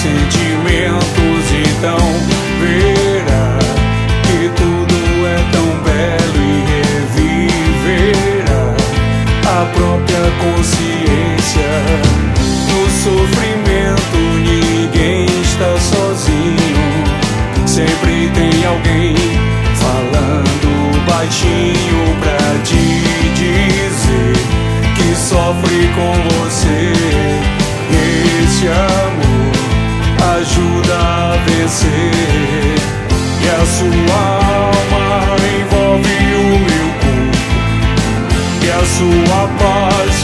sentimentos, então verá que tudo é tão belo e reviverá a própria consciência. No sofrimento ninguém está sozinho, sempre tem alguém falando baixinho pra te dizer que sofre com você. Esse amor ajuda a vencer, e a sua alma envolve o meu corpo, e a sua paz